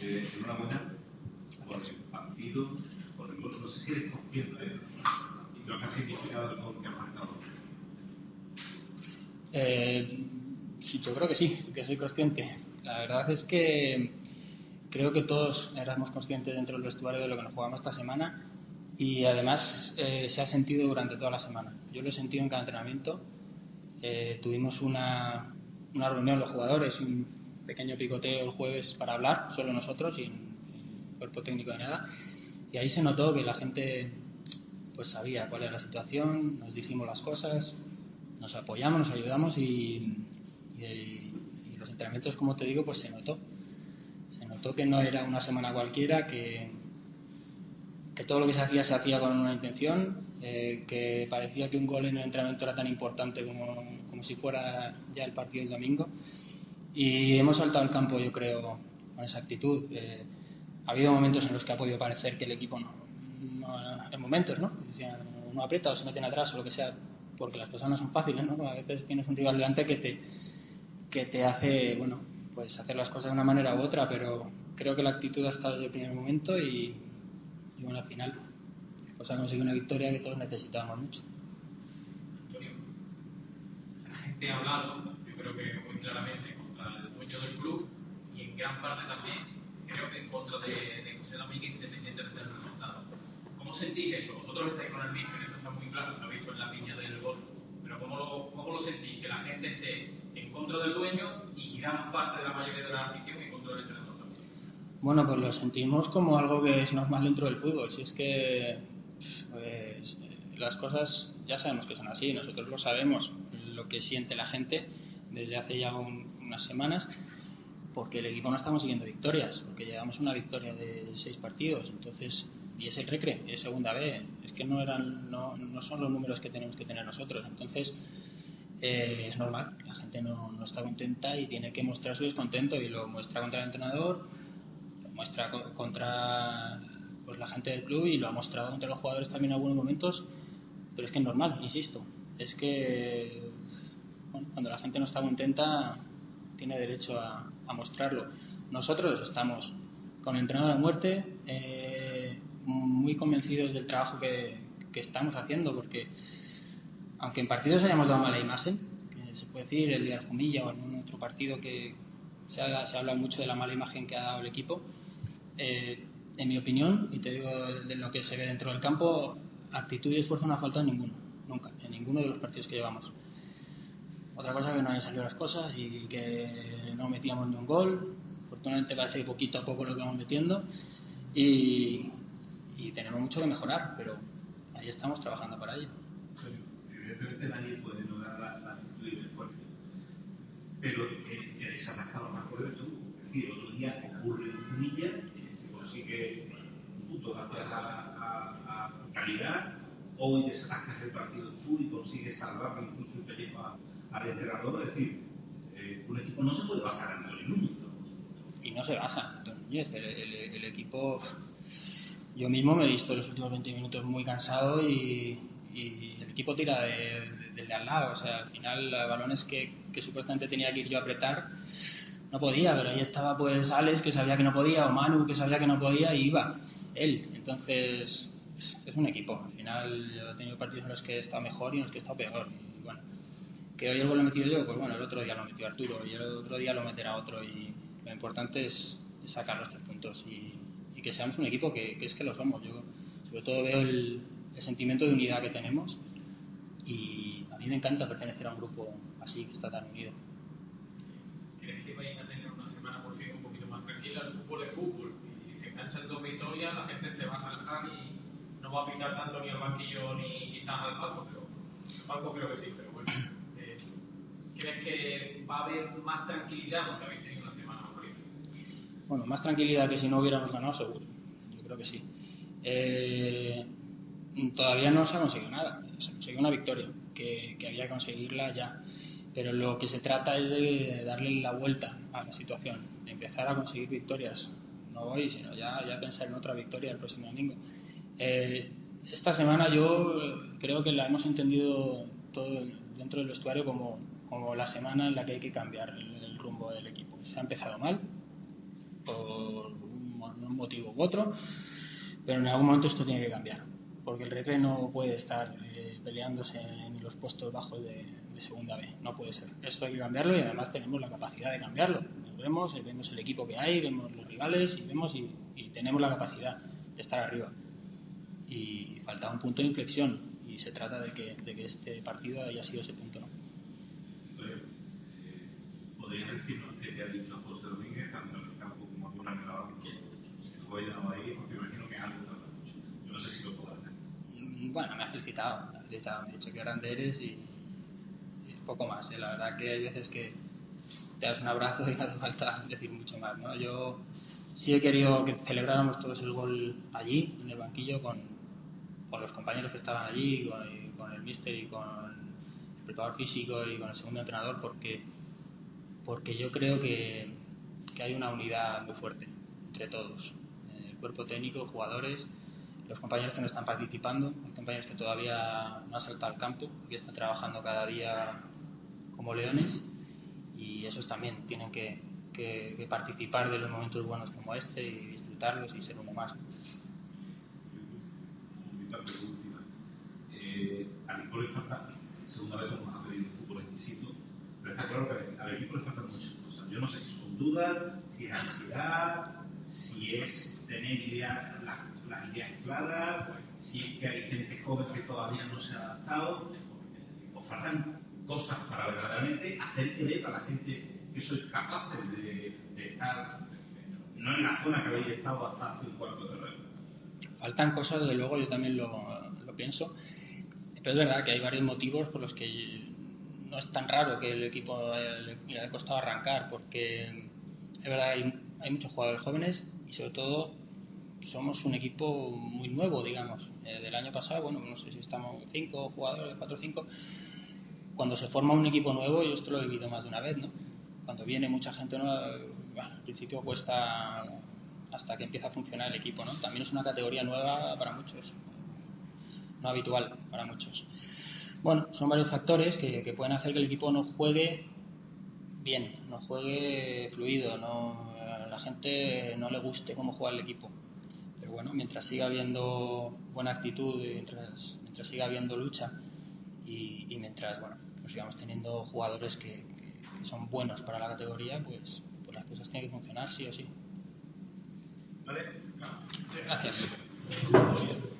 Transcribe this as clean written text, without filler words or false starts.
Enhorabuena por el partido, por el gol. No sé si eres consciente de lo que ha significado el gol que ha marcado. Sí, yo creo que sí, que soy consciente. La verdad es que creo que todos éramos conscientes dentro del vestuario de lo que nos jugamos esta semana y además se ha sentido durante toda la semana. Yo lo he sentido en cada entrenamiento. Tuvimos una reunión los jugadores, un pequeño picoteo el jueves para hablar, solo nosotros, sin cuerpo técnico ni nada, y ahí se notó que la gente pues sabía cuál era la situación, nos dijimos las cosas, nos apoyamos, nos ayudamos y los entrenamientos, como te digo, pues se notó que no era una semana cualquiera, que todo lo que se hacía con una intención, que parecía que un gol en el entrenamiento era tan importante como si fuera ya el partido del domingo, y hemos saltado al campo, yo creo, con esa actitud. Ha habido momentos en los que ha podido parecer que el equipo no en momentos, ¿no? No aprieta o se meten atrás o lo que sea, porque las cosas no son fáciles, ¿no? A veces tienes un rival delante que te hace, bueno, pues hacer las cosas de una manera u otra, pero creo que la actitud ha estado desde el primer momento y bueno, al final pues ha conseguido una victoria que todos necesitábamos mucho. Antonio, la gente ha hablado, yo creo que muy claramente, contra el dueño del club y en gran parte también creo que en contra de José Domínguez, independientemente del resultado. ¿Cómo sentís eso? Vosotros estáis con el mismo, en eso está muy claro, lo habéis visto en la piña del gol, pero ¿cómo lo sentís? Que la gente esté en contra del dueño y gran parte de la mayoría de la afición en contra del entrenador también. Bueno, pues lo sentimos como algo que es normal dentro del fútbol. Si es que pues, las cosas ya sabemos que son así, nosotros lo sabemos, lo que siente la gente desde hace ya unas semanas, porque el equipo no está consiguiendo victorias, porque llevamos una victoria de 6 partidos, entonces, y es el Recre, es segunda B, es que no son los números que tenemos que tener nosotros, entonces es normal, la gente no está contenta y tiene que mostrar su descontento, y lo muestra contra el entrenador, lo muestra contra pues la gente del club y lo ha mostrado contra los jugadores también en algunos momentos, pero es que es normal, insisto, es que bueno, cuando la gente no está contenta tiene derecho a mostrarlo. Nosotros estamos con el entrenador a muerte, muy convencidos del trabajo que estamos haciendo, porque aunque en partidos hayamos dado mala imagen, que se puede decir el día del Jumilla o en un otro partido que se habla mucho de la mala imagen que ha dado el equipo, en mi opinión, y te digo de lo que se ve dentro del campo, actitud y esfuerzo no ha faltado en ninguno, nunca, en ninguno de los partidos que llevamos. Otra cosa es que no hayan salido las cosas y que no metíamos ni un gol. Afortunadamente parece que poquito a poco lo vamos metiendo y tenemos mucho que mejorar, pero ahí estamos trabajando para ello. Evidentemente nadie puede lograr la actitud y el esfuerzo, pero que desatascado más por esto. Es decir, otro día ocurre en Jumilla, se consigue un punto gracias a calidad. Hoy desatascas el partido tú y consigues salvarle incluso el pellejo al entrenador. Es decir, un equipo no se puede basar en Antonio Núñez. Y no se basa en Antonio Núñez. El equipo, yo mismo me he visto los últimos 20 minutos muy cansado y el equipo tira del de al lado. O sea, al final, balones que supuestamente tenía que ir yo a apretar, no podía, pero ahí estaba pues Alex, que sabía que no podía, o Manu, que sabía que no podía, y iba él. Entonces es un equipo. Al final yo he tenido partidos en los que he estado mejor y en los que he estado peor, y bueno, que hoy el gol lo he metido yo, pues bueno, el otro día lo metió Arturo y el otro día lo meterá otro, y lo importante es sacar los 3 puntos y que seamos un equipo que es que lo somos. Yo sobre todo veo el sentimiento de unidad que tenemos y a mí me encanta pertenecer a un grupo así, que está tan unido. ¿Crees que vayan a tener una semana por fin un poquito más tranquila? El fútbol es fútbol, y si se enganchan 2 victorias la gente se va a relajar y no va a picar tanto ni al banquillo ni quizás al palco, pero al palco creo que sí, pero bueno, ¿crees que va a haber más tranquilidad porque habéis tenido una semana horrible? Bueno, más tranquilidad que si no hubiéramos ganado, seguro. Yo creo que sí. Todavía no se ha conseguido nada. Se ha conseguido una victoria, que había que conseguirla ya. Pero lo que se trata es de darle la vuelta a la situación, de empezar a conseguir victorias. No hoy, sino ya pensar en otra victoria el próximo domingo. Esta semana yo creo que la hemos entendido todo dentro del vestuario como la semana en la que hay que cambiar el rumbo del equipo. Se ha empezado mal, por un motivo u otro, pero en algún momento esto tiene que cambiar, porque el Recre no puede estar peleándose en los puestos bajos de segunda B, no puede ser. Esto hay que cambiarlo y además tenemos la capacidad de cambiarlo. Nos vemos el equipo que hay, vemos los rivales y tenemos la capacidad de estar arriba. Y falta un punto de inflexión y se trata de que este partido haya sido ese punto, ¿no? ¿Podrías decirnos qué te ha dicho José Domínguez tanto en el campo como tú en el trabajo? Si fue llamado ahí, porque imagino que es algo que trata mucho. Yo no sé si lo puedo hacer. Bueno, me ha felicitado, me ha dicho que grande eres y poco más. La verdad que hay veces que te das un abrazo y no hace falta decir mucho más, ¿no? Yo sí he querido que celebráramos todos el gol allí, en el banquillo, con los compañeros que estaban allí, con el míster y con el preparador físico y con el segundo entrenador, porque yo creo que hay una unidad muy fuerte entre todos, el cuerpo técnico, jugadores, los compañeros que no están participando, los compañeros que todavía no han saltado al campo y que están trabajando cada día como leones, y esos también tienen que participar de los momentos buenos como este y disfrutarlos y ser uno más. Última. Al equipo le falta, segunda vez vamos a pedir un fútbol exquisito, pero está claro que al equipo le faltan muchas cosas. Yo no sé si son dudas, si es ansiedad, si es tener las ideas claras, si es que hay gente joven que todavía no se ha adaptado, o faltan cosas para verdaderamente hacer creer a la gente que sois capaces de estar no en la zona que habéis estado hasta hace un cuarto de hora. Faltan cosas, desde luego, yo también lo pienso, pero es verdad que hay varios motivos por los que no es tan raro que el equipo le haya costado arrancar, porque es verdad hay muchos jugadores jóvenes y sobre todo somos un equipo muy nuevo, digamos. Del año pasado, bueno, no sé si estamos 5 jugadores, 4 o 5. Cuando se forma un equipo nuevo, yo esto lo he vivido más de una vez, ¿no? Cuando viene mucha gente nueva, bueno, al principio cuesta hasta que empieza a funcionar el equipo, ¿no? También es una categoría nueva para muchos, no habitual para muchos. Bueno, son varios factores que pueden hacer que el equipo no juegue bien, no juegue fluido, la gente no le guste cómo juega el equipo. Pero bueno, mientras siga habiendo buena actitud, mientras siga habiendo lucha y mientras, bueno, pues sigamos teniendo jugadores que son buenos para la categoría, pues las cosas tienen que funcionar sí o sí. ¿Vale? Gracias.